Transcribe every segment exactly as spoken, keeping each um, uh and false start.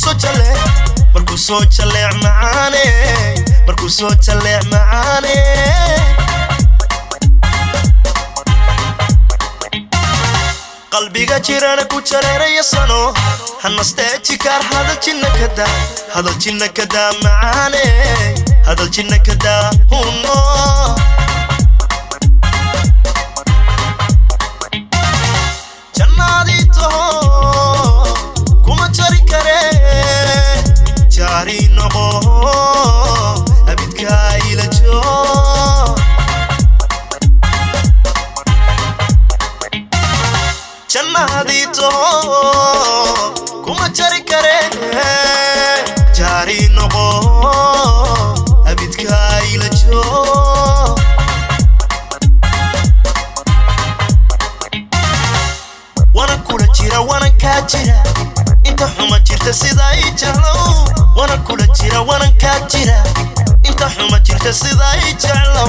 soo jale markuu soo jale macaane markuu soo jale macaane qalbiga jirana ku jareeraya sano hanasteeji kar hadal jinna kada hadal jinna kada macaane hadal jinna kada huno jannadi to kuma jari kare jari noqo abidka ila joo jannadi to kuma jari kare jari noqo abidka ila joo wana kula jira wana ka jira inta xuma jirta sida ay jeclo wana kula jira wana ka jira inta xuma jirta sida ay jeclo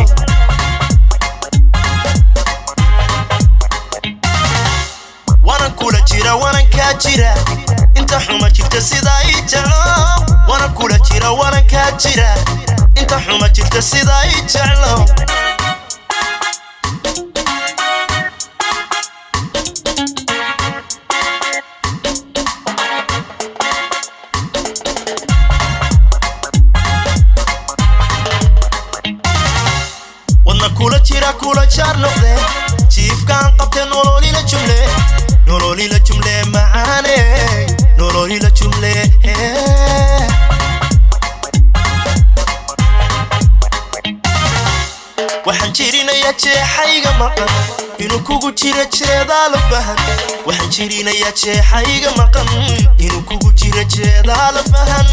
wana kula jira wana ka jira inta xuma jirta sida ay jeclo wana kula jira wana ka jira inta xuma jirta sida ay jeclo kula jira kula jar noqde jiifkan qabte nololi la jumle nololi la jumle macaane nololi la jumle waxaan jirinaya jeexayga maqan inuu kugu jira jeeda la fahan waxaan jirinaya jeexayga maqan inuu kugu jira jeeda la fahan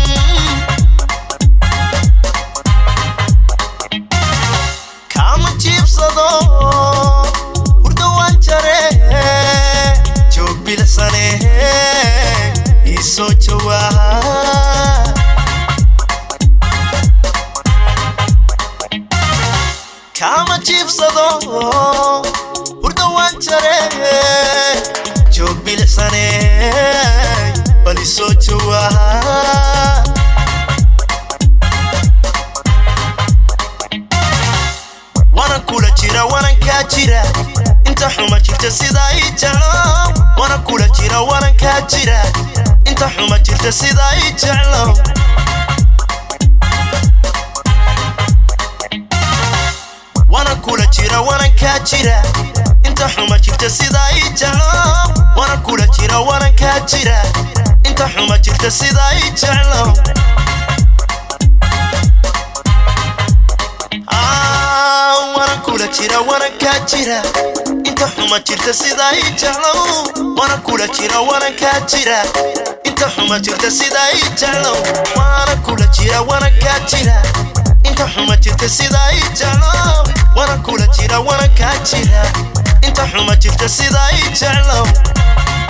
jibsado hurdo waan jare joog bilisane isoo jawaaha kama jibsado hurdo waan jare joog bilisane bal isoo jawaaha wana kula jira wana ka jira inta xuma jirta sida ay jeclo wana kula jira wana ka jira inta xuma jirta sida ay jeclo wana kula jira wana ka jira inta xuma jirta sida ay jeclo wana kula jira wana ka jira inta xuma jirta sida ay jeclo kula jira wana ka jira inta xuma jirta sida ay jeclo wana kula jira wana ka jira inta xuma jirta sida ay jeclo wana kula jira wana ka jira inta xuma jirta sida ay jeclo wana kula jira wana ka jira inta xuma jirta sida ay jeclo